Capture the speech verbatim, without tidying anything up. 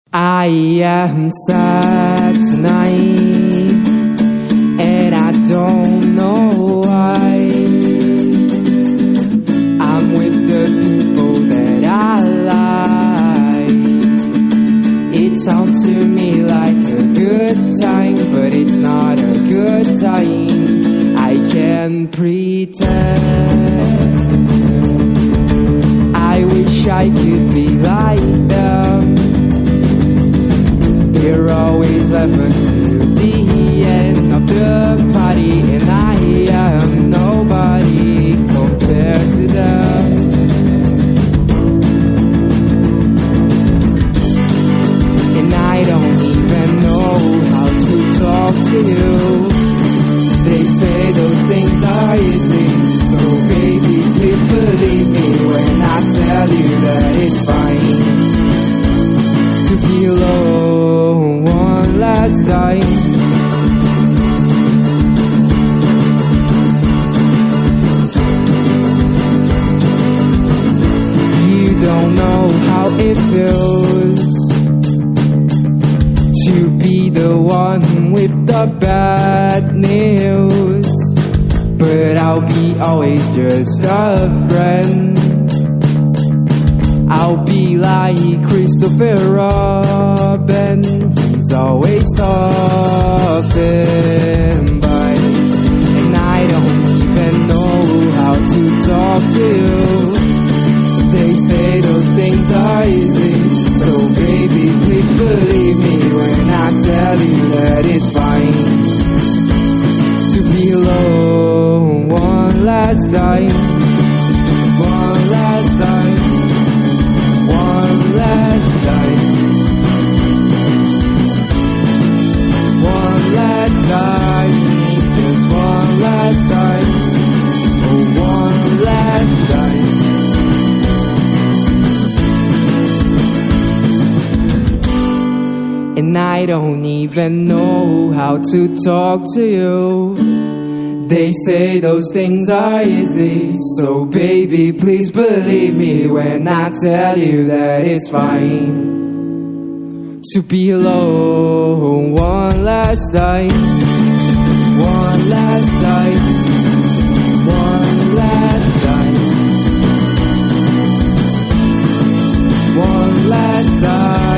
I am sad tonight, and I don't know why. I'm with the people that I like. It sounds to me like a good time, but it's not a good time. I can pretend. I wish I could be like them. They're always left until the end of the party, and I am nobody compared to them. And I don't even know how to talk to you. They say those things are easy, so baby, please believe me when I tell you that it's fine to be alone one last time. You don't know how it feels to be the one with the bad news, but I'll be always just a friend. I'll be like Christopher Robin, he's always stopping by. And I don't even know how to talk to you. They say those things are easy, so baby, please believe me when I tell you that it's fine to be alone one last time. One last time. One last time. One last time. Just one last time. Oh, one last time. And I don't even know how to talk to you. They say those things are easy, so baby, please believe me when I tell you that it's fine to be alone one last time. One last time. One last time. One last time.